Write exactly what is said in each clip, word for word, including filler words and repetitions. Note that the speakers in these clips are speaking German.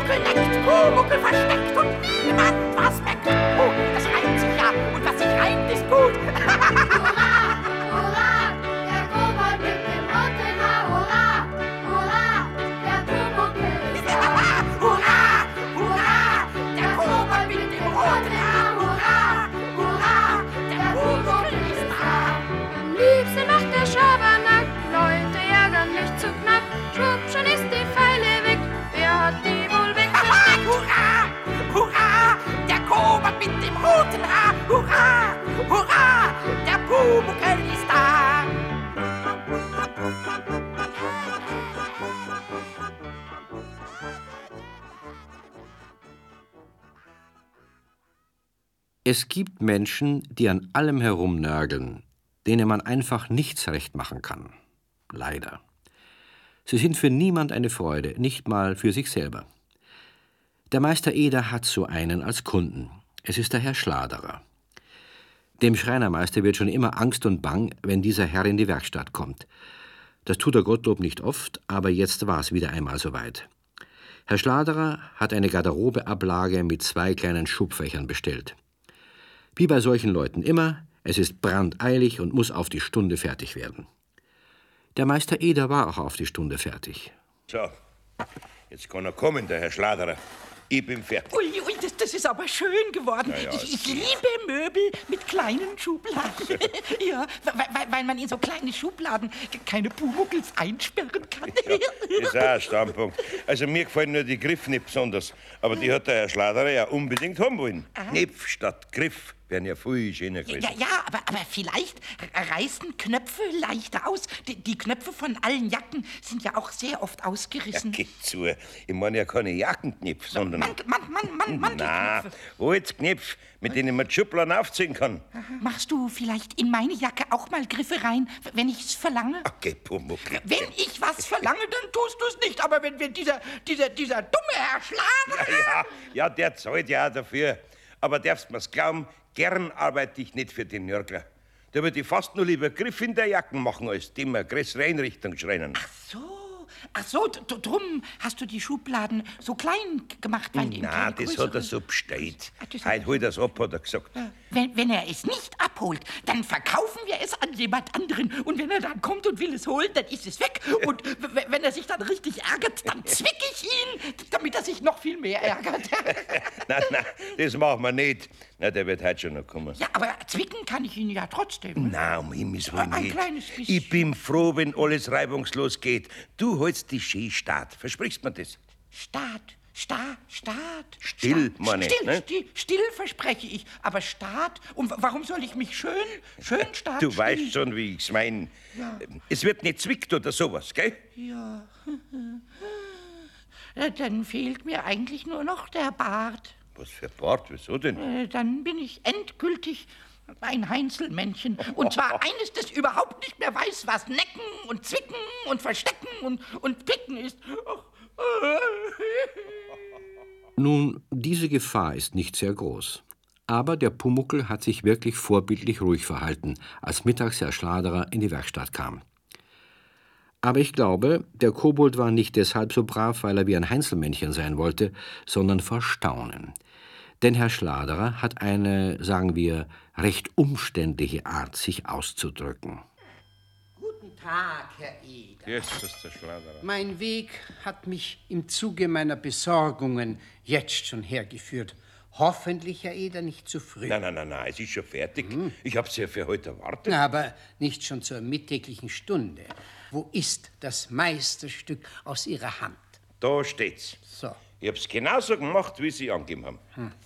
Pumuckl neckt, Pumuckl versteckt und niemand was merkt. Oh, das reimt sich ja und was sich reimt ist gut. Hurra, hurra, der Kobold mit dem roten Haar. Hurra, hurra, der Pumuckl ist da. Hurra, hurra, der Kobold mit dem roten Haar. Hurra, hurra, der Pumuckl ist da. Am liebsten macht der Schabernack, Leute ärgern mich zu knapp. Schwupp, schon ist die Pfeile weg, wer hat die wohl weggesteckt? Hurra, hurra, der Kobold mit dem roten Haar. Hurra, hurra, der Pumuckl ist da. Es gibt Menschen, die an allem herumnörgeln, denen man einfach nichts recht machen kann. Leider. Sie sind für niemand eine Freude, nicht mal für sich selber. Der Meister Eder hat so einen als Kunden. Es ist der Herr Schladerer. Dem Schreinermeister wird schon immer Angst und Bang, wenn dieser Herr in die Werkstatt kommt. Das tut der Gottlob nicht oft, aber jetzt war es wieder einmal soweit. Herr Schladerer hat eine Garderobeablage mit zwei kleinen Schubfächern bestellt. Wie bei solchen Leuten immer, es ist brandeilig und muss auf die Stunde fertig werden. Der Meister Eder war auch auf die Stunde fertig. So, jetzt kann er kommen, der Herr Schladerer. Ich bin fertig. Ui, ui, das, das ist aber schön geworden. Ja, ja, ich, ich liebe Möbel mit kleinen Schubladen. Ja, weil, weil man in so kleine Schubladen keine Pumuckls einsperren kann. Ja, das ist auch ein Standpunkt. Also mir gefallen nur die Griffe nicht besonders. Aber die hat der Herr Schladerer ja unbedingt haben wollen. Aha. Knopf statt Griff wären ja viel schöner gewesen. Ja, ja, aber, aber vielleicht reißen Knöpfe leichter aus. Die, die Knöpfe von allen Jacken sind ja auch sehr oft Ja, ausgerissen. geht zu. Ich meine ja keine Jackenknöpfe, sondern... Mantel, man, man, man, Na, Mantelknöpfe. Holzknöpfe, mit denen man die Schubladen aufziehen kann. Machst du vielleicht in meine Jacke auch mal Griffe rein, wenn ich's verlange? Ach, geh, Pumuckl. Wenn ich was verlange, dann tust du es nicht. Aber wenn, wenn dieser, dieser, dieser dumme Herr Schlager... Ja, ja, ja, der zahlt ja auch dafür. Aber darfst mir's glauben, gern arbeite ich nicht für den Nörgler. Der würde fast nur lieber Griff in der Jacken machen, als dem eine größere Einrichtung schreien. Ach so, ach so, d- drum hast du die Schubladen so klein gemacht, weil ihm Na, keine das größere- hat er so bestellt. Ach, das hat Heute holt er's ab, hat er gesagt. Wenn, wenn er es nicht abholt, dann verkaufen wir es an jemand anderen. Und wenn er dann kommt und will es holen, dann ist es weg. Und w- w- wenn er sich dann richtig ärgert, dann zwick ich ihn, damit er sich noch viel mehr ärgert. Nein, nein, das machen wir nicht. Na, der wird heute schon noch kommen. Ja, aber zwicken kann ich ihn ja trotzdem. Na, um Himmels Willen Ein nicht. kleines bisschen. Ich bin froh, wenn alles reibungslos geht. Du holst die schön Start. Versprichst mir das? Staat, Staat, Staat. Still, Staat. meine ich, Still, ne? still, still verspreche ich. Aber Staat? Und w- warum soll ich mich schön, schön Staat Du still? weißt schon, wie ich's mein. Ja. Es wird nicht zwickt oder sowas, gell? Ja. Ja, dann fehlt mir eigentlich nur noch der Bart. Was für Bart, wieso denn? Äh, Dann bin ich endgültig ein Heinzelmännchen. Und zwar eines, das überhaupt nicht mehr weiß, was Necken und Zwicken und Verstecken und, und Picken ist. Nun, diese Gefahr ist nicht sehr groß. Aber der Pumuckl hat sich wirklich vorbildlich ruhig verhalten, als mittags Herr Schladerer in die Werkstatt kam. Aber ich glaube, der Kobold war nicht deshalb so brav, weil er wie ein Heinzelmännchen sein wollte, sondern vor Staunen. Denn Herr Schladerer hat eine, sagen wir, recht umständliche Art, sich auszudrücken. Guten Tag, Herr Eder. Jesus, der Schladerer. Mein Weg hat mich im Zuge meiner Besorgungen jetzt schon hergeführt. Hoffentlich, Herr Eder, nicht zu früh. Nein, nein, nein, nein, es ist schon fertig. Ich hab's ja für heute erwartet. Aber nicht schon zur mittäglichen Stunde. Wo ist das Meisterstück aus Ihrer Hand? Da steht's. So. Ich hab's genauso gemacht, wie Sie angegeben haben.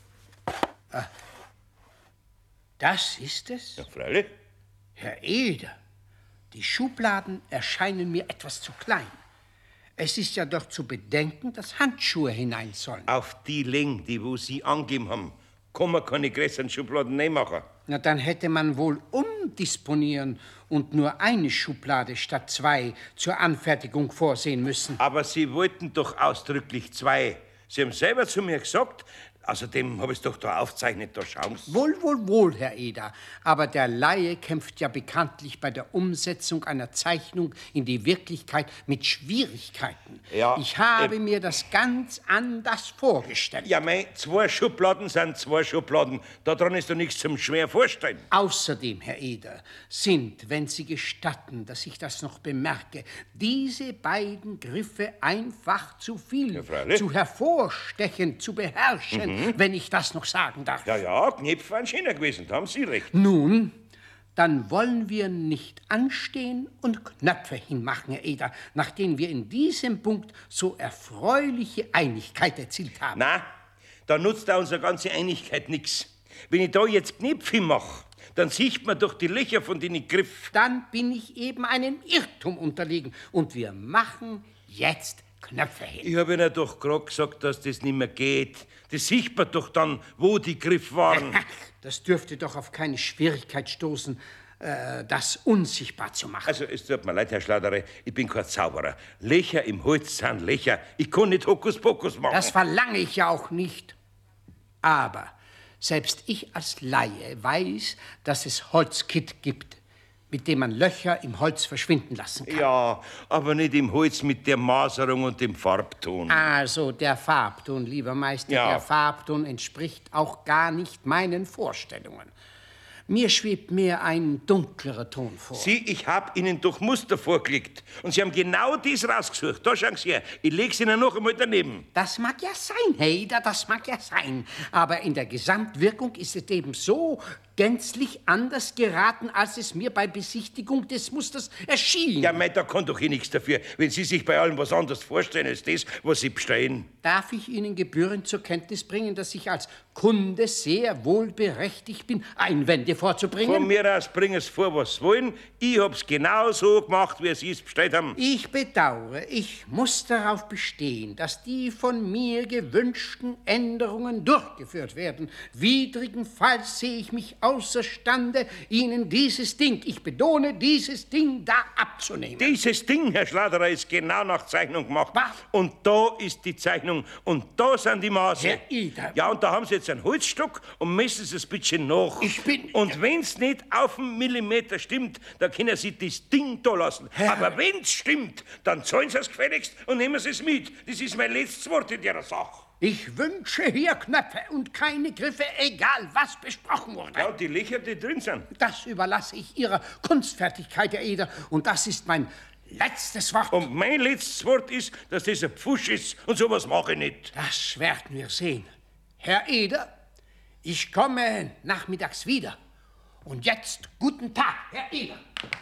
Das ist es? Ja, freilich. Herr Eder, die Schubladen erscheinen mir etwas zu klein. Es ist ja doch zu bedenken, dass Handschuhe hinein sollen. Auf die Länge, die wo Sie angegeben haben, kann man keine größeren Schubladen nicht machen. Na, dann hätte man wohl umdisponieren und nur eine Schublade statt zwei zur Anfertigung vorsehen müssen. Aber Sie wollten doch ausdrücklich zwei. Sie haben selber zu mir gesagt, Außerdem habe ich es doch da aufgezeichnet, da schauen Sie. Wohl, wohl, wohl, Herr Eder. Aber der Laie kämpft ja bekanntlich bei der Umsetzung einer Zeichnung in die Wirklichkeit mit Schwierigkeiten. Ja, ich habe äh, mir das ganz anders vorgestellt. Ja, mei, zwei Schubladen sind zwei Schubladen. Daran ist doch nichts zum schwer vorstellen. Außerdem, Herr Eder, sind, wenn Sie gestatten, dass ich das noch bemerke, diese beiden Griffe einfach zu viel, Ja, freilich. zu hervorstechend, zu beherrschen, Mhm. wenn ich das noch sagen darf. Ja, ja, Knöpfe waren schöner gewesen, da haben Sie recht. Nun, dann wollen wir nicht anstehen und Knöpfe hinmachen, Herr Eder, nachdem wir in diesem Punkt so erfreuliche Einigkeit erzielt haben. Na, da nutzt da unsere ganze Einigkeit nix. Wenn ich da jetzt Knöpfe mache, dann sieht man doch die Löcher von den Griff. Dann bin ich eben einem Irrtum unterlegen und wir machen jetzt Knöpfe hin. Ich habe Ihnen doch gerade gesagt, dass das nicht mehr geht. Das sieht man doch dann, wo die Griff waren. Das dürfte doch auf keine Schwierigkeit stoßen, äh, das unsichtbar zu machen. Also, es tut mir leid, Herr Schlaudere, ich bin kein Zauberer. Löcher im Holz sind Löcher. Ich kann nicht Hokuspokus machen. Das verlange ich ja auch nicht. Aber selbst ich als Laie weiß, dass es Holzkitt gibt, mit dem man Löcher im Holz verschwinden lassen kann. Ja, aber nicht im Holz mit der Maserung und dem Farbton. Also der Farbton, lieber Meister, Ja. der Farbton entspricht auch gar nicht meinen Vorstellungen. Mir schwebt mehr ein dunklerer Ton vor. Sie, ich hab Ihnen doch Muster vorgelegt. Und Sie haben genau das rausgesucht. Da schauen Sie her. Ich leg's Ihnen noch einmal daneben. Das mag ja sein, Heider, das mag ja sein. Aber in der Gesamtwirkung ist es eben so gänzlich anders geraten, als es mir bei Besichtigung des Musters erschien. Ja, mei, da kann doch eh nichts dafür, wenn Sie sich bei allem was anderes vorstellen als das, was Sie bestellen. Darf ich Ihnen gebührend zur Kenntnis bringen, dass ich als Kunde sehr wohl berechtigt bin, Einwände vorzubringen? Von mir aus bringen Sie vor, was Sie wollen. Ich hab's genau so gemacht, wie Sie es bestellt haben. Ich bedauere, ich muss darauf bestehen, dass die von mir gewünschten Änderungen durchgeführt werden. Widrigenfalls sehe ich mich außerstande, Ihnen dieses Ding, ich betone, dieses Ding da abzunehmen. Dieses Ding, Herr Schladerer, ist genau nach Zeichnung gemacht. Was? Und da ist die Zeichnung und da sind die Maße. Herr Eder. Ja, und da haben Sie jetzt einen Holzstock und messen Sie es ein bisschen nach. Ich bin- Und wenn's nicht auf einen Millimeter stimmt, dann können Sie das Ding da lassen. Herr- Aber wenn's stimmt, dann zahlen Sie es gefälligst und nehmen Sie es mit. Das ist mein letztes Wort in der Sache. Ich wünsche hier Knöpfe und keine Griffe, egal was besprochen wurde. Ja, und die Löcher, die drin sind. Das überlasse ich Ihrer Kunstfertigkeit, Herr Eder, und das ist mein letztes Wort. Und mein letztes Wort ist, dass das ein Pfusch ist und sowas mache ich nicht. Das werden wir sehen. Herr Eder, ich komme nachmittags wieder. Und jetzt guten Tag, Herr Eder.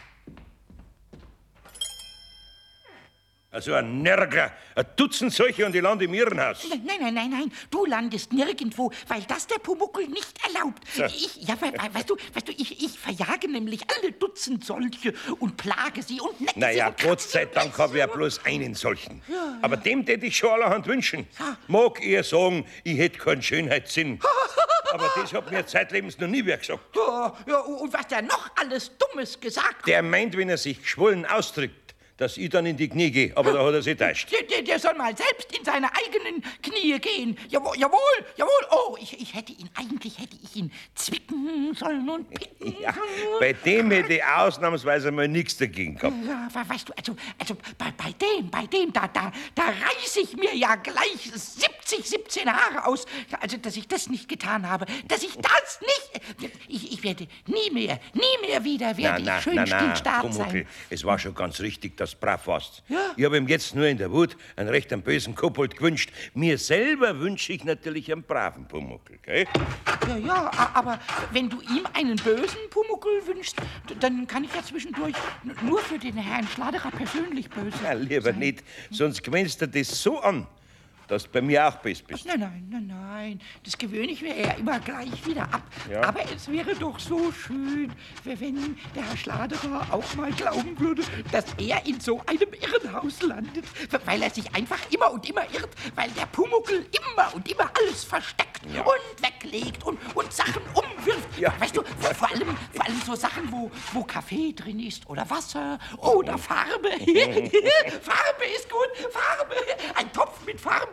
Also ein Nörgler, ein Dutzend solche und ich lande im Irrenhaus. Nein, nein, nein, nein, du landest nirgendwo, weil das der Pumuckl nicht erlaubt. So. Ich, ja, we, we, weißt du, weißt du, ich, ich verjage nämlich alle Dutzend solche und plage sie und necke Naja, sie und Gott kratze sei sie und Dank habe ich ja bloß einen solchen. Aber dem tät ich schon allerhand wünschen. Ja. Mag eher sagen, ich hätte keinen Schönheitssinn. Aber das hat mir zeitlebens noch nie wer gesagt. Ja, ja, und was der noch alles Dummes gesagt Der meint, wenn er sich geschwollen ausdrückt, dass ich dann in die Knie gehe. Aber da hat er sich täuscht. Der, der, der soll mal selbst in seine eigenen Knie gehen. Jawohl, jawohl, jawohl. Oh, ich, ich hätte ihn, eigentlich hätte ich ihn zwicken sollen und picken Ja, sollen. bei dem hätte ich ausnahmsweise mal nichts dagegen gehabt. Ja, we- weißt du, also, also bei, bei dem, bei dem, da, da, da reiß ich mir ja gleich siebzig, siebzehn Haare aus. Also, dass ich das nicht getan habe, dass ich das nicht... Ich, ich werde nie mehr, nie mehr wieder werde ich schön still stark Pumuckl, sein. es war schon ganz richtig, dass du brav warst. Ja. Ich habe ihm jetzt nur in der Wut einen recht einen bösen Kobold gewünscht. Mir selber wünsche ich natürlich einen braven Pumuckl, gell? Ja, ja, a- aber wenn du ihm einen bösen Pumuckl wünschst, d- dann kann ich ja zwischendurch n- nur für den Herrn Schladerer persönlich böse Ja, lieber sein. nicht, sonst gewöhnst du das so an, dass du bei mir auch best bist. Nein, nein, nein, nein, das gewöhne ich mir ja immer gleich wieder ab. Ja. Aber es wäre doch so schön, wenn der Herr Schladerer auch mal glauben würde, dass er in so einem Irrenhaus landet, weil er sich einfach immer und immer irrt, weil der Pumuckl immer und immer alles versteckt Ja. und weglegt und, und Sachen umwirft. Ja. Weißt du, vor, vor, allem, vor allem so Sachen, wo, wo Kaffee drin ist oder Wasser oder Farbe. Farbe ist gut, Farbe. Ein Topf mit Farbe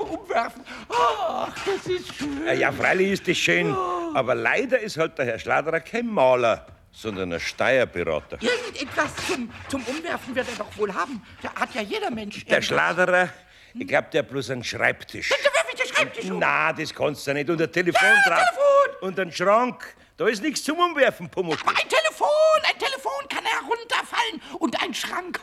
Farbe umwerfen. Ach, das ist schön. Ja, ja, freilich ist das schön, aber leider ist halt der Herr Schladerer kein Maler, sondern ein Steuerberater. Irgendetwas zum, zum Umwerfen wird er doch wohl haben. Da hat ja jeder Mensch. Der Schladerer, ich glaub, der hat bloß einen Schreibtisch. Da werf ich den Schreibtisch um. Na, das kannst du nicht. Und ein Telefon Ja, drauf. Telefon. Und ein Schrank. Da ist nichts zum Umwerfen, Pumuckl. Aber ein Telefon, ein Telefon kann herunterfallen. Und ein Schrank.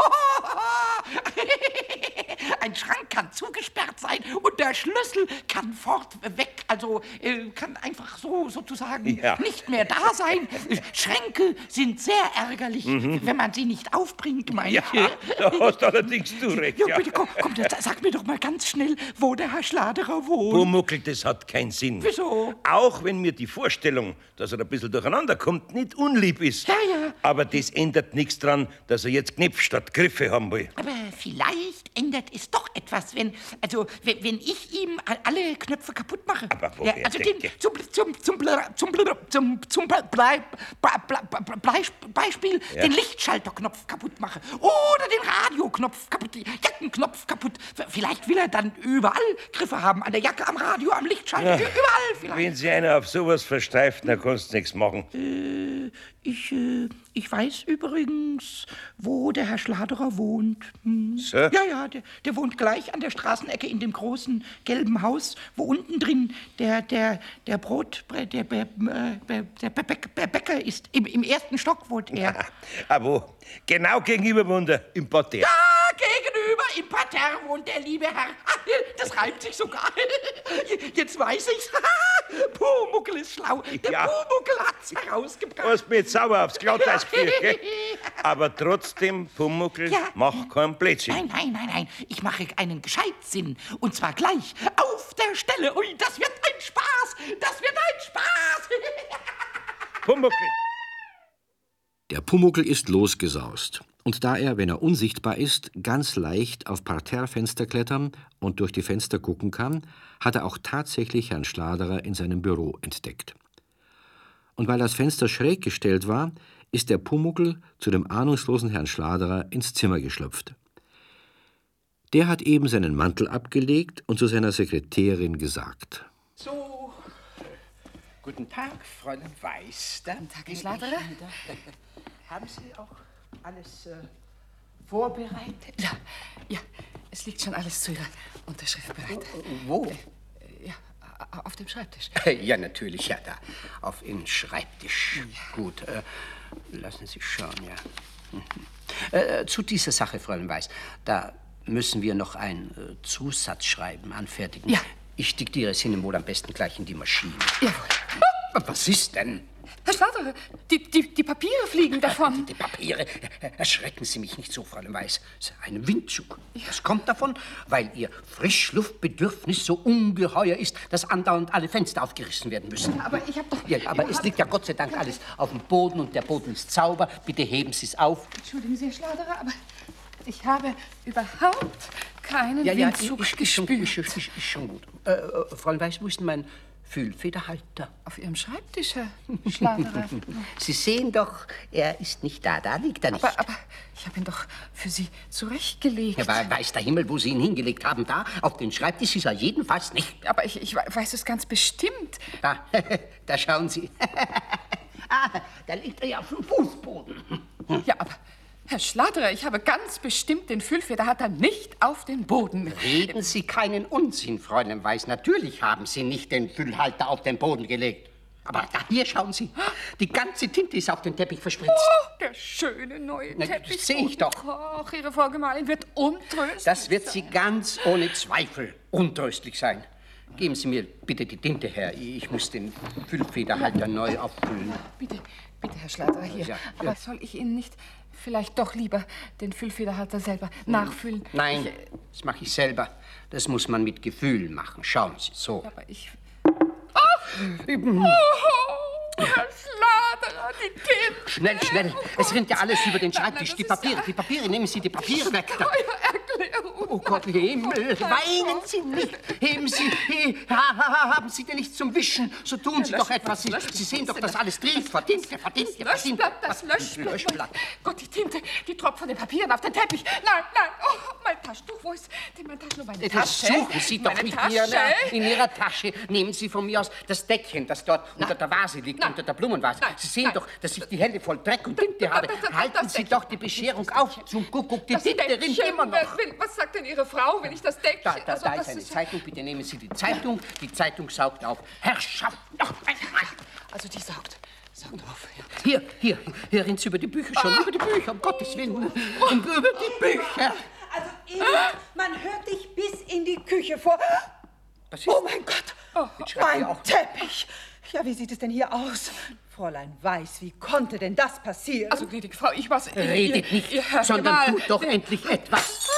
Ein Schrank kann zugesperrt sein und der Schlüssel kann fortweg, also äh, kann einfach so sozusagen Ja. nicht mehr da sein. Schränke sind sehr ärgerlich, wenn man sie nicht aufbringt, meine Ja, ich. da hast allerdings du recht. Ja, Ja. bitte, komm, komm, jetzt sag mir doch mal ganz schnell, wo der Herr Schladerer wohnt. Pumuckl, das hat keinen Sinn. Wieso? Auch wenn mir die Vorstellung, dass er ein bisschen durcheinander kommt, nicht unlieb ist. Ja, ja. Aber das ändert nichts dran, dass er jetzt Knöpfe statt Griffe haben will. Aber vielleicht ändert es doch etwas, wenn, also, wenn, wenn ich ihm a- alle Knöpfe kaputt mache. Aber woher ja, also denkt den, ihr? zum, zum, zum, Bla- zum, Bla- zum, zum Bla- Blei- Bla- Bla- Bla- Blei- Beispiel Ja. den Lichtschalterknopf kaputt mache. Oder den Radioknopf kaputt, den Jackenknopf kaputt. V- Vielleicht will er dann überall Griffe haben. An der Jacke, am Radio, am Lichtschalter, überall vielleicht. Wenn sich einer auf sowas versteift, dann kannst du nichts machen. Ich, äh, ich weiß übrigens, wo der Herr Schladerer wohnt. Hm. So? Ja, ja, der, der wohnt gleich an der Straßenecke in dem großen gelben Haus, wo unten drin der, der, der Brot, der, der, der, der Bä- Bäcker ist. Im, Im ersten Stock wohnt er. Ah, wo? Genau gegenüber wohnt er, im Parterre. Ah, gegenüber im Parterre wohnt der liebe Herr. Ah, das reimt sich sogar. Jetzt weiß ich's. Pumuckl ist schlau. Der Ja. Pumuckl hat's herausgebracht. Du hast mir jetzt sauber aufs Glatteis geführt, gell? Aber trotzdem, Pumuckl, Ja. mach keinen Blödsinn. Nein, nein, nein, nein. Ich mache einen Gescheitsinn. Und zwar gleich auf der Stelle. Ui, das wird ein Spaß. Das wird ein Spaß. Pumuckl. Der Pumuckl ist losgesaust. Und da er, wenn er unsichtbar ist, ganz leicht auf Parterrefenster klettern und durch die Fenster gucken kann, hat er auch tatsächlich Herrn Schladerer in seinem Büro entdeckt. Und weil das Fenster schräg gestellt war, ist der Pumuckl zu dem ahnungslosen Herrn Schladerer ins Zimmer geschlüpft. Der hat eben seinen Mantel abgelegt und zu seiner Sekretärin gesagt: So, guten Tag, Fräulein Weiß. Guten Tag, Herr Schladerer. Haben Sie auch alles äh, vorbereitet? Ja, ja, es liegt schon alles zu Ihrer Unterschrift bereit. Wo? Ja, auf dem Schreibtisch. Ja, natürlich, ja, da. Auf Ihren Schreibtisch. Gut, äh, lassen Sie schauen, ja. Mhm. Äh, zu dieser Sache, Fräulein Weiß, da müssen wir noch ein äh, Zusatzschreiben anfertigen. Ja. Ich diktiere es Ihnen wohl am besten gleich in die Maschine. Jawohl. Was ist denn? Herr Schladerer, die, die, die Papiere fliegen davon. Die Papiere. Erschrecken Sie mich nicht so, Fräulein Weiß. Es ist ein Windzug. Das kommt davon, weil Ihr Frischluftbedürfnis so ungeheuer ist, dass andauernd alle Fenster aufgerissen werden müssen. Aber ich habe doch... Ja, aber es liegt ja Gott sei Dank alles auf dem Boden und der Boden ist sauber. Bitte heben Sie es auf. Entschuldigen Sie, Herr Schladerer, aber ich habe überhaupt keinen Ja, ja, Windzug ist, ist, schon, ist, gespürt. ist, ist schon gut. Äh, äh, Fräulein Weiß, wo ist denn mein Füllfederhalter? Auf Ihrem Schreibtisch, Herr Schladerer. Sie sehen doch, er ist nicht da. Da liegt er nicht. aber, aber ich habe ihn doch für Sie zurechtgelegt. Ja, aber weiß der Himmel, wo Sie ihn hingelegt haben. Da, auf den Schreibtisch ist er jedenfalls nicht. Aber ich, ich weiß es ganz bestimmt. Da, da schauen Sie. Ah, da liegt er ja auf dem Fußboden. Ja, aber Herr Schladerer, ich habe ganz bestimmt den Füllfederhalter nicht auf den Boden. Reden Sie keinen Unsinn, Fräulein Weiß. Natürlich haben Sie nicht den Füllhalter auf den Boden gelegt. Aber da, hier, schauen Sie. Die ganze Tinte ist auf den Teppich verspritzt. Oh, der schöne neue Na, Teppich. das sehe ich doch. Ach, Ihre Frau Gemahlin wird untröstlich. Das wird Sie ganz ohne Zweifel untröstlich sein. Geben Sie mir bitte die Tinte her. Ich muss den Füllfederhalter neu auffüllen. Bitte, bitte, Herr Schladerer, hier. Ja, Aber ja. soll ich Ihnen nicht vielleicht doch lieber den Füllfederhalter selber nachfüllen? Nein, Ich, das mache ich selber. Das muss man mit Gefühl machen. Schauen Sie, so. aber ich... Eben. Oh, Herr Schladerer, die Tinte. Schnell, schnell. Es rinnt ja alles über den Schreibtisch. Die Papiere, die Papiere. Nehmen Sie die Papiere weg. Steuererklärung. Oh Gott, Himmel, weinen Sie nicht. Heben Sie, he, ha, ha, haben Sie denn nichts zum Wischen? So tun Sie doch etwas. Sie, Sie sehen doch, dass alles drin verdient, verdient, verdient. Löschblatt, das Löschblatt. Löschblatt. Gott, die Tinte, die tropft von den Papieren auf den Teppich. Nein, nein, oh, mein Taschentuch, wo ist denn mein Taschentuch? Meine Das Tasche? suchen Sie doch Meine mit Tasche? mir in Ihrer Tasche. Nehmen Sie von mir aus das Deckchen, das dort unter der Vase liegt, Nein. unter der Blumenvase. Nein. Sie sehen Nein. doch, dass ich die Hände voll Dreck und Tinte habe. das- das- Halten das Sie Deckchen. doch die Bescherung auf. Zum Kuckuck, die Das Tinte rinnt Deckchen, immer noch. wenn- wenn- Was sagt denn Ihre Frau, wenn ich das Deckchen... Da, da, also, da das ist eine Zeitung. Bitte nehmen Sie die Zeitung. Die Zeitung saugt auf. Herrschaft! Ach, Also die saugt, saugt auf. Ja. Hier, hier, hier rinnt über die Bücher schon. Über die Bücher, um Gottes Willen. Und über die Bücher. Also, Eduard, man hört dich bis in die Küche vor. Was ist? Oh mein Gott, Jetzt schreibt mein ihr auch. Teppich. Ja, wie sieht es denn hier aus? Fräulein Weiß, wie konnte denn das passieren? Also, gnädige Frau, ich was... Redet ihr, nicht, ihr Herr sondern Gemahl, tut doch der- endlich etwas.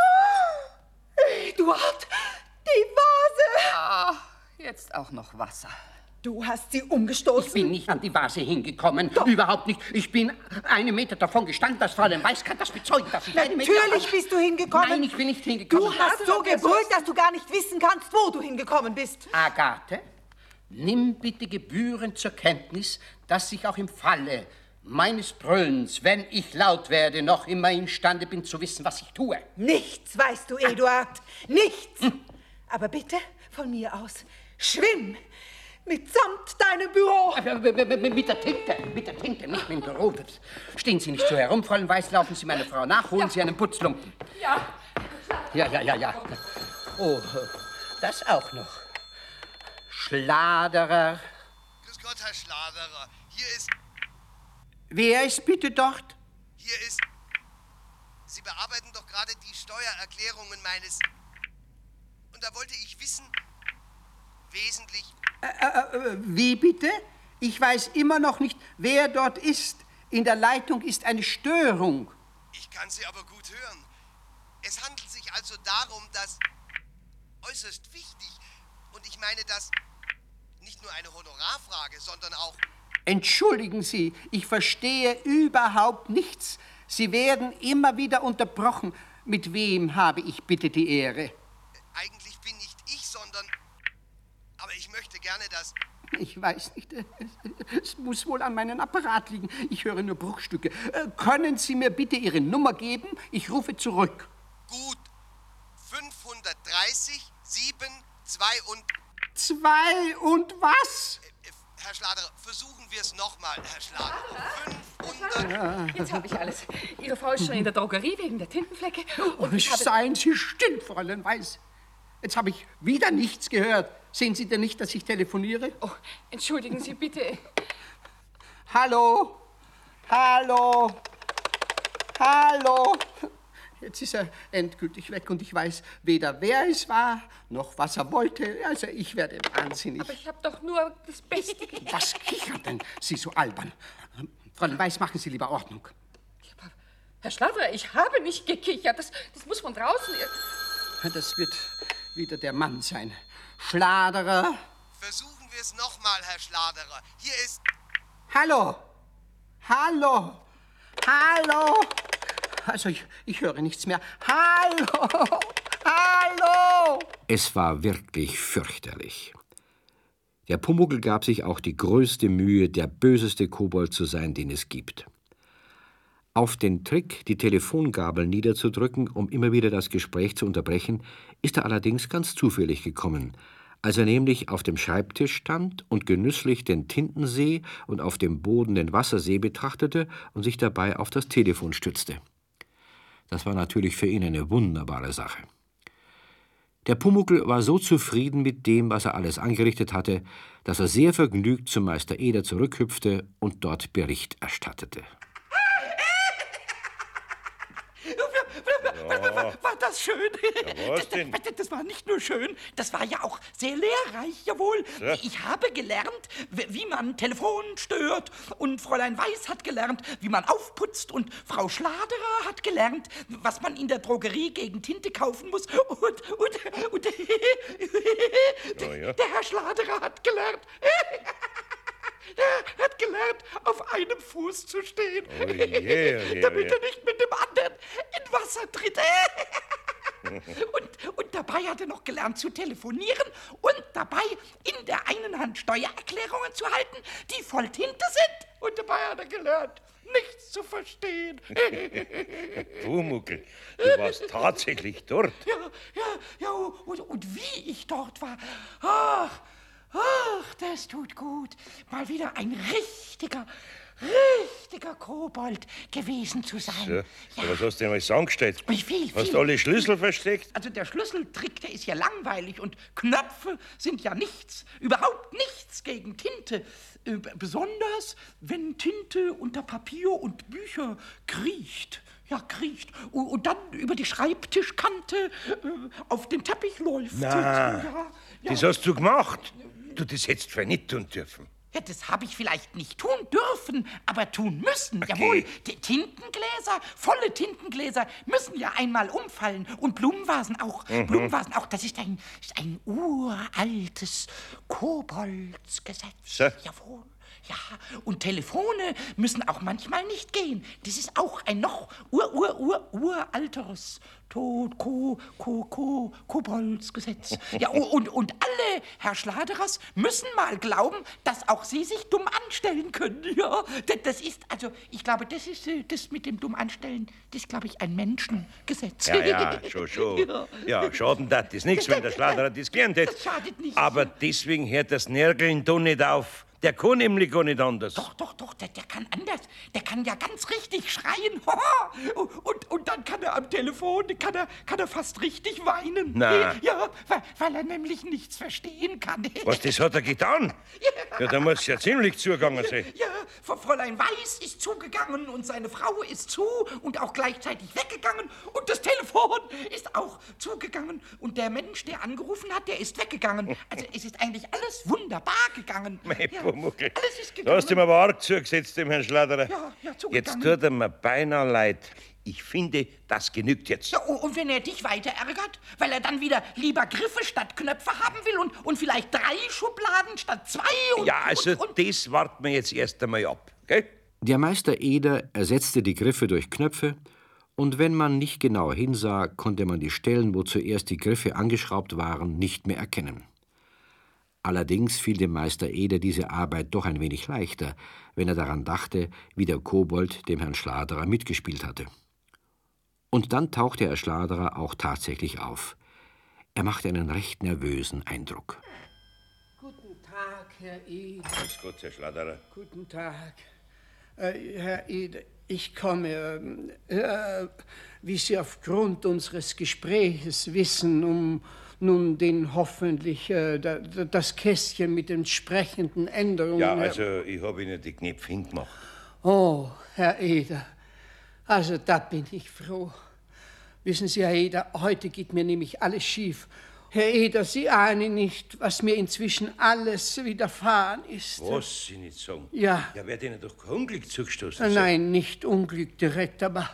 Eduard, die Vase. Ah, jetzt auch noch Wasser. Du hast sie umgestoßen. Ich bin nicht an die Vase hingekommen. Überhaupt nicht. Ich bin einen Meter davon gestanden. Das Fräulein Weiß kann das bezeugen, dass ich einen Meter... Natürlich bist du hingekommen. Nein, ich bin nicht hingekommen. Du hast so gebrüllt, dass du gar nicht wissen kannst, wo du hingekommen bist. Agathe, nimm bitte gebührend zur Kenntnis, dass ich auch im Falle meines Brüllens, wenn ich laut werde, noch immer imstande bin zu wissen, was ich tue. Nichts weißt du, Eduard. Nichts. Aber bitte von mir aus, schwimm mitsamt deinem Büro. Mit der Tinte, mit der Tinte, nicht mit dem Büro. Stehen Sie nicht so herum, Fräulein Weiß, laufen Sie meine Frau nach, holen Sie einen Putzlumpen. Ja, Ja, ja, ja, ja. Oh, das auch noch. Schladerer. Grüß Gott, Herr Schladerer. Hier ist, Wer ist bitte dort? hier ist... Sie bearbeiten doch gerade die Steuererklärungen meines... Und da wollte ich wissen, wesentlich... Wie bitte? Ich weiß immer noch nicht, wer dort ist. In der Leitung ist eine Störung. Ich kann Sie aber gut hören. Es handelt sich also darum, dass... Äußerst wichtig. Und ich meine, dass... Nicht nur eine Honorarfrage, sondern auch... Entschuldigen Sie, ich verstehe überhaupt nichts. Sie werden immer wieder unterbrochen. Mit wem habe ich bitte die Ehre? Eigentlich bin nicht ich, sondern... Aber ich möchte gerne, dass... Ich weiß nicht. Es muss wohl an meinem Apparat liegen. Ich höre nur Bruchstücke. Äh, Können Sie mir bitte Ihre Nummer geben? Ich rufe zurück. Gut. fünfhundertdreißig, sieben, zwei und... Zwei und was? Äh, Herr Schladerer, versuchen wir es nochmal, Herr Schladerer. fünfhundert... jetzt habe ich alles. Ihre Frau ist schon in der Drogerie wegen der Tintenflecke. Und ich habe... Seien Sie still, Fräulein Weiß. Jetzt habe ich wieder nichts gehört. Sehen Sie denn nicht, dass ich telefoniere? Oh, entschuldigen Sie bitte. Hallo? Hallo? Hallo? Jetzt ist er endgültig weg und ich weiß weder, wer es war, noch was er wollte. Also ich werde wahnsinnig. Aber ich habe doch nur das Beste... Was kichert denn Sie so albern? Fräulein Weiß, machen Sie lieber Ordnung. Herr Schladerer, ich habe nicht gekichert. Das, das muss von draußen... Das wird wieder der Mann sein. Schladerer. Versuchen wir es nochmal, Herr Schladerer. Hier ist... Hallo? Hallo? Hallo? Also, ich, ich höre nichts mehr. Hallo? Hallo? Es war wirklich fürchterlich. Der Pumuckl gab sich auch die größte Mühe, der böseste Kobold zu sein, den es gibt. Auf den Trick, die Telefongabel niederzudrücken, um immer wieder das Gespräch zu unterbrechen, ist er allerdings ganz zufällig gekommen, als er nämlich auf dem Schreibtisch stand und genüsslich den Tintensee und auf dem Boden den Wassersee betrachtete und sich dabei auf das Telefon stützte. Das war natürlich für ihn eine wunderbare Sache. Der Pumuckl war so zufrieden mit dem, was er alles angerichtet hatte, dass er sehr vergnügt zu Meister Eder zurückhüpfte und dort Bericht erstattete. War, war das schön? Ja, was denn? Das, das war nicht nur schön, das war ja auch sehr lehrreich, jawohl. Ja. Ich habe gelernt, wie man Telefon stört und Fräulein Weiß hat gelernt, wie man aufputzt und Frau Schladerer hat gelernt, was man in der Drogerie gegen Tinte kaufen muss und, und, und Ja, ja. der Herr Schladerer hat gelernt, der hat gelernt, auf einem Fuß zu stehen, Oh je, oh je, damit oh je. er nicht mit dem anderen in Wasser tritt. und, und dabei hat er noch gelernt zu telefonieren und dabei in der einen Hand Steuererklärungen zu halten, die voll Tinte sind. Und dabei hat er gelernt, nichts zu verstehen. Pumuckl, du warst tatsächlich dort. Ja, ja, ja, und, und wie ich dort war. Ach, ach, das tut gut. Mal wieder ein richtiger, richtiger Kobold gewesen zu sein. So, Ja. was hast du denn alles angestellt? Wie viel, Hast viel. du alle Schlüssel versteckt? Also der Schlüsseltrick, der ist ja langweilig und Knöpfe sind ja nichts, überhaupt nichts gegen Tinte. Äh, besonders, wenn Tinte unter Papier und Bücher kriecht. Ja, kriecht. Und, und dann über die Schreibtischkante äh, auf den Teppich läuft. Na, ja, ja. das hast du gemacht. Du, das hättest du nicht tun dürfen. Ja, das habe ich vielleicht nicht tun dürfen, aber tun müssen. Okay. Jawohl, die Tintengläser, volle Tintengläser müssen ja einmal umfallen. Und Blumenvasen auch. Mhm. Blumenvasen auch. Das ist ein, ist ein uraltes Koboldsgesetz. So. Jawohl. Ja, und Telefone müssen auch manchmal nicht gehen. Das ist auch ein noch ur, ur, ur, uralteres Tod, Ko, Ko, Ko, Koboldsgesetz. Ja, und, und alle, Herr Schladerers, müssen mal glauben, dass auch Sie sich dumm anstellen können. Ja, das ist, also, ich glaube, das ist, äh, das mit dem dumm anstellen, das ist, glaube ich, ein Menschengesetz. Ja, ja, schon, schon. Ja. Ja, schaden darf das nichts, wenn der Schladerer das gelernt hätte. Das schadet nicht. Aber deswegen hört das Nörgeln da nicht auf. Der kann nämlich gar nicht anders. Doch, doch, doch, der, der kann anders. Der kann ja ganz richtig schreien. Haha. Und, und, und dann kann er am Telefon, kann er, kann er fast richtig weinen. Na. Ja, weil, weil er nämlich nichts verstehen kann. Was, das hat er getan? Ja, da muss ja ziemlich zugegangen sein. Ja, Frau- Fräulein Weiß ist zugegangen und seine Frau ist zu und auch gleichzeitig weggegangen und das Telefon ist auch zugegangen und der Mensch, der angerufen hat, der ist weggegangen. Also es ist eigentlich alles wunderbar gegangen. Mein Ja, Pumuckl, alles ist da gegangen. hast du ihm aber arg zugesetzt, dem Herrn Schladerer. Ja, ja, Jetzt zugegangen. tut er mir beinahe leid. Ich finde, das genügt jetzt. Ja, und wenn er dich weiter ärgert, weil er dann wieder lieber Griffe statt Knöpfe haben will und, und vielleicht drei Schubladen statt zwei und... Ja, also und, und, das warten wir jetzt erst einmal ab, gell? Der Meister Eder ersetzte die Griffe durch Knöpfe, und wenn man nicht genau hinsah, konnte man die Stellen, wo zuerst die Griffe angeschraubt waren, nicht mehr erkennen. Allerdings fiel dem Meister Eder diese Arbeit doch ein wenig leichter, wenn er daran dachte, wie der Kobold dem Herrn Schladerer mitgespielt hatte. Und dann tauchte Herr Schladerer auch tatsächlich auf. Er machte einen recht nervösen Eindruck. Guten Tag, Herr Eder. Grüß Gott, Herr Schladerer. Guten Tag. Äh, Herr Eder, ich komme, äh, wie Sie aufgrund unseres Gespräches wissen, um nun den hoffentlich, äh, da, das Kästchen mit den entsprechenden Änderungen... Ja, also ich habe Ihnen die Knöpfe hingemacht. Oh, Herr Eder, also da bin ich froh. Wissen Sie, Herr Eder, heute geht mir nämlich alles schief. Herr Eder, Sie ahnen nicht, was mir inzwischen alles widerfahren ist. Was Sie nicht sagen? Ja. Ja, wird Ihnen doch kein Unglück zugestoßen sein. Nein, nicht Unglück direkt, aber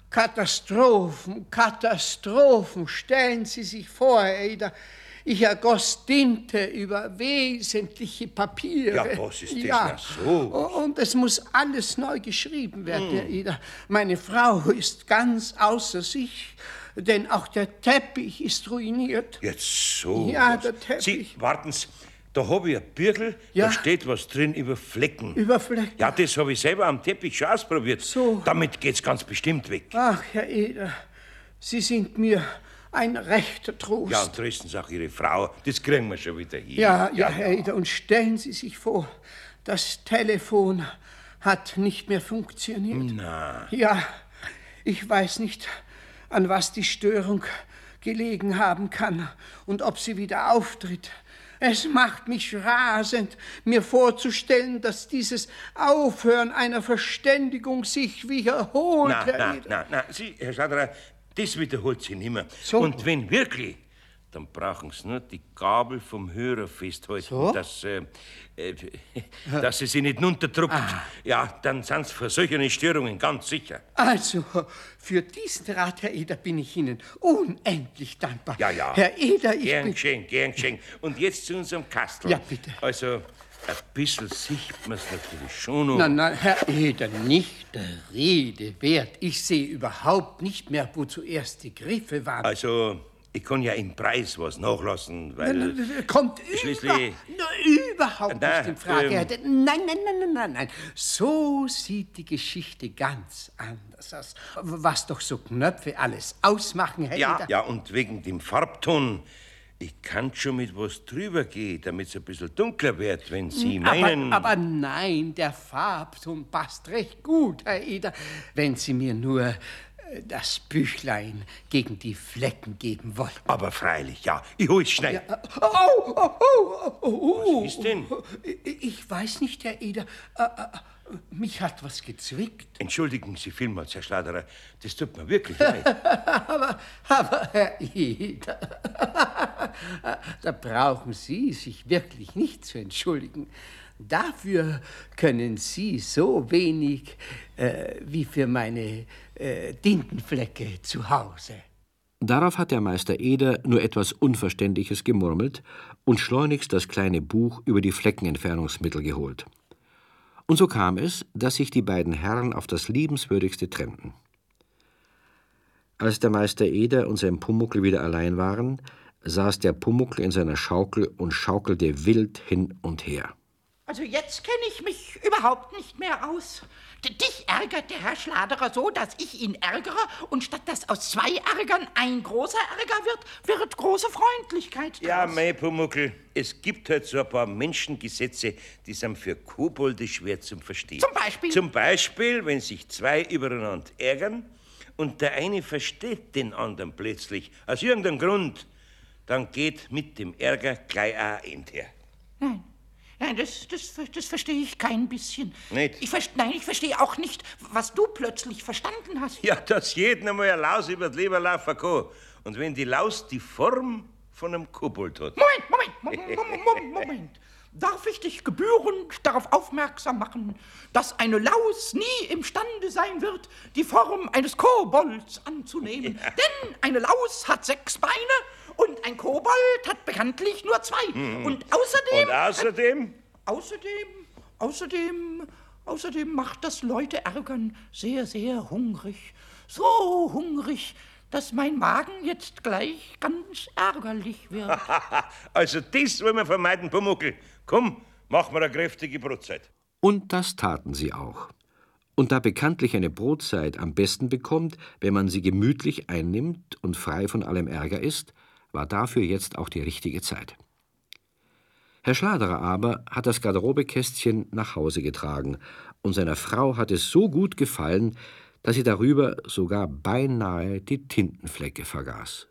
Katastrophen, Katastrophen. Stellen Sie sich vor, Herr Eder, ich ergoss Tinte über wesentliche Papiere. Ja, was ist das? Ja. Na so. Und es muss alles neu geschrieben werden, Herr Eder. Meine Frau ist ganz außer sich, denn auch der Teppich ist ruiniert. Jetzt so. Ja, was. der Teppich. Sie, warten Sie, da habe ich ein Büchel, Ja. da steht was drin über Flecken. Über Flecken. Ja, das habe ich selber am Teppich schon ausprobiert. So. Damit geht's ganz bestimmt weg. Ach, Herr Eder, Sie sind mir ein rechter Trost. Ja, und trösten Sie auch Ihre Frau. Das kriegen wir schon wieder hin. Ja, ja, Herr Eder, und stellen Sie sich vor, das Telefon hat nicht mehr funktioniert. Na. Ja, ich weiß nicht, an was die Störung gelegen haben kann und ob sie wieder auftritt. Es macht mich rasend, mir vorzustellen, dass dieses Aufhören einer Verständigung sich wiederholt, Na, Herr na, Eder. na, na, Sie, Herr Schladerer, das wiederholt sich nimmer. So. Und wenn wirklich, dann brauchen Sie nur die Gabel vom Hörer festhalten, So? dass, äh, äh, dass Sie sich nicht unterdrückt. Ah. Ja, dann sind Sie vor solchen Störungen ganz sicher. Also, für diesen Rat, Herr Eder, bin ich Ihnen unendlich dankbar. Ja, ja. Herr Eder, ich Gern bin... geschehen, gern geschehen. Und jetzt zu unserem Kastel. Ja, bitte. Also, ein bisschen sieht man's natürlich schon noch. Nein, nein, Herr Eder, nicht der Rede wert. Ich sehe überhaupt nicht mehr, wo zuerst die Griffe waren. Also, ich kann ja im Preis was nachlassen, weil... Nein, nein, nein, kommt schließlich... über, na, überhaupt Na, nicht in Frage. ähm, Herr Eder. Nein, nein, nein, nein, nein, nein. So sieht die Geschichte ganz anders aus. Was doch so Knöpfe alles ausmachen, Herr Ja, Eder. ja, und wegen dem Farbton... Ich kann schon mit was drüber gehen, damit es ein bisschen dunkler wird, wenn Sie meinen... Aber, aber nein, der Farbton passt recht gut, Herr Eder, wenn Sie mir nur äh, das Büchlein gegen die Flecken geben wollen. Aber freilich, ja. Ich hol's schnell. Ja, äh, oh, oh, oh, oh, oh. Was ist denn? Ich, ich weiß nicht, Herr Eder. Äh, äh, mich hat was gezwickt. Entschuldigen Sie vielmals, Herr Schladerer. Das tut mir wirklich leid. aber, aber, Herr Eder, da brauchen Sie sich wirklich nicht zu entschuldigen. Dafür können Sie so wenig äh, wie für meine äh, Tintenflecke zu Hause. Darauf hat der Meister Eder nur etwas Unverständliches gemurmelt und schleunigst das kleine Buch über die Fleckenentfernungsmittel geholt. Und so kam es, dass sich die beiden Herren auf das Liebenswürdigste trennten. Als der Meister Eder und sein Pumuckl wieder allein waren, saß der Pumuckl in seiner Schaukel und schaukelte wild hin und her. Also jetzt kenne ich mich überhaupt nicht mehr aus. D- Dich ärgert der Herr Schladerer so, dass ich ihn ärgere und statt dass aus zwei Ärgern ein großer Ärger wird, wird große Freundlichkeit draus. Ja, mei Pumuckl, es gibt halt so ein paar Menschengesetze, die sind für Kobolde schwer zum Verstehen. Zum Beispiel? Zum Beispiel, wenn sich zwei übereinander ärgern und der eine versteht den anderen plötzlich, aus irgendeinem Grund, dann geht mit dem Ärger gleich ein End her. Nein. Nein, das, das, das verstehe ich kein bisschen. Nicht? Ich verste- Nein, ich verstehe auch nicht, was du plötzlich verstanden hast. Ja, dass jeden einmal eine Laus über das Leben laufen kann. Und wenn die Laus die Form von einem Kobold hat. Moment, Moment, Moment, Moment, Moment. Darf ich dich gebührend darauf aufmerksam machen, dass eine Laus nie imstande sein wird, die Form eines Kobolds anzunehmen? Ja. Denn eine Laus hat sechs Beine und ein Kobold hat bekanntlich nur zwei. Mhm. Und außerdem... Und außerdem? Außerdem, außerdem, außerdem macht das Leute ärgern sehr, sehr hungrig. So hungrig, dass mein Magen jetzt gleich ganz ärgerlich wird. Also das wollen wir vermeiden, Pumuckl. Komm, mach mir eine kräftige Brotzeit. Und das taten sie auch. Und da bekanntlich eine Brotzeit am besten bekommt, wenn man sie gemütlich einnimmt und frei von allem Ärger ist, war dafür jetzt auch die richtige Zeit. Herr Schladerer aber hat das Garderobekästchen nach Hause getragen, und seiner Frau hat es so gut gefallen, dass sie darüber sogar beinahe die Tintenflecke vergaß.